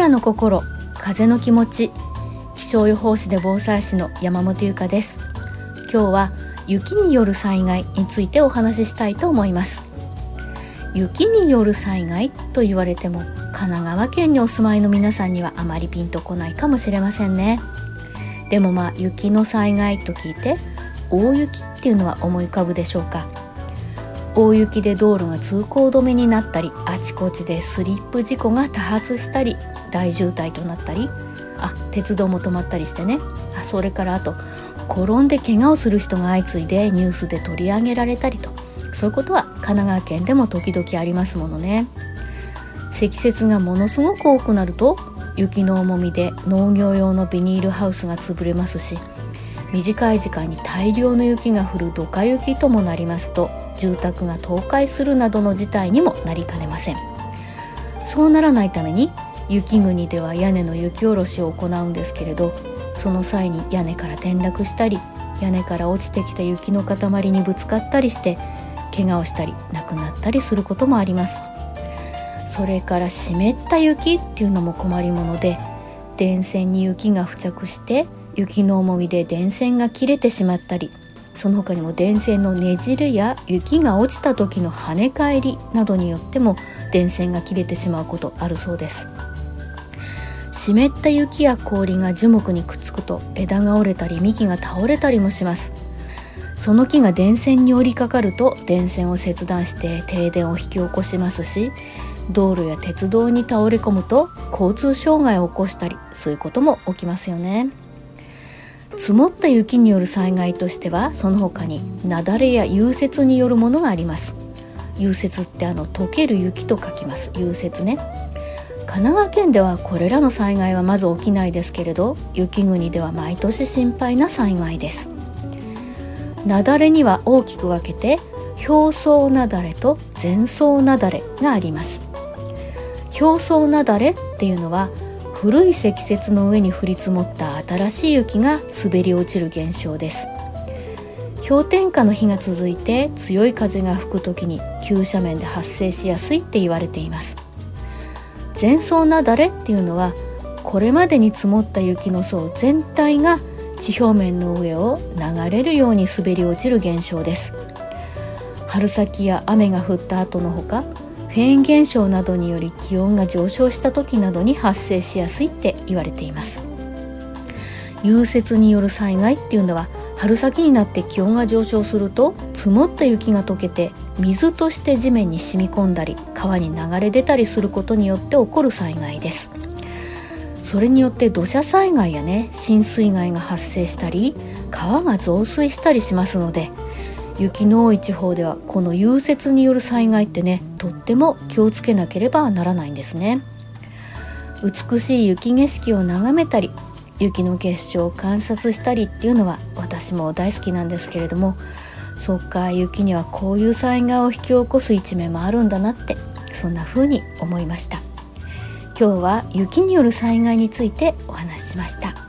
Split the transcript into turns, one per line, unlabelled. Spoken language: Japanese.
空の心、風の気持ち、気象予報士で防災士の山本優香です。今日は雪による災害についてお話ししたいと思います。雪による災害と言われても神奈川県にお住まいの皆さんにはあまりピンとこないかもしれませんね。でも雪の災害と聞いて大雪っていうのは思い浮かぶでしょうか。大雪で道路が通行止めになったり、あちこちでスリップ事故が多発したり、大渋滞となったり、鉄道も止まったりしてね。それから転んで怪我をする人が相次いでニュースで取り上げられたりと、そういうことは神奈川県でも時々ありますものね。積雪がものすごく多くなると雪の重みで農業用のビニールハウスが潰れますし、短い時間に大量の雪が降るドカ雪ともなりますと住宅が倒壊するなどの事態にもなりかねません。そうならないために雪国では屋根の雪下ろしを行うんですけれど、その際に屋根から転落したり、屋根から落ちてきた雪の塊にぶつかったりして怪我をしたり亡くなったりすることもあります。それから湿った雪っていうのも困りもので、電線に雪が付着して雪の重みで電線が切れてしまったり、その他にも電線のねじれや雪が落ちた時の跳ね返りなどによっても電線が切れてしまうことあるそうです。湿った雪や氷が樹木にくっつくと枝が折れたり幹が倒れたりもします。その木が電線に折りかかると電線を切断して停電を引き起こしますし、道路や鉄道に倒れ込むと交通障害を起こしたり、そういうことも起きますよね。積もった雪による災害としては、その他に雪崩や融雪によるものがあります。融雪って溶ける雪と書きます。融雪ね。神奈川県ではこれらの災害はまず起きないですけれど、雪国では毎年心配な災害です。雪崩には大きく分けて表層雪崩と前層雪崩があります。表層雪崩っていうのは古い積雪の上に降り積もった新しい雪が滑り落ちる現象です。氷点下の日が続いて強い風が吹くときに急斜面で発生しやすいって言われています。前層雪崩っていうのはこれまでに積もった雪の層全体が地表面の上を流れるように滑り落ちる現象です。春先や雨が降った後のほか、フェーン現象などにより気温が上昇した時などに発生しやすいって言われています。融雪による災害っていうのは春先になって気温が上昇すると積もった雪が溶けて水として地面に染み込んだり川に流れ出たりすることによって起こる災害です。それによって土砂災害や浸水害が発生したり川が増水したりしますので、雪の多い地方ではこの融雪による災害ってとっても気をつけなければならないんですね。美しい雪景色を眺めたり雪の結晶を観察したりっていうのは私も大好きなんですけれども、そっか、雪にはこういう災害を引き起こす一面もあるんだなって、そんな風に思いました。今日は雪による災害についてお話ししました。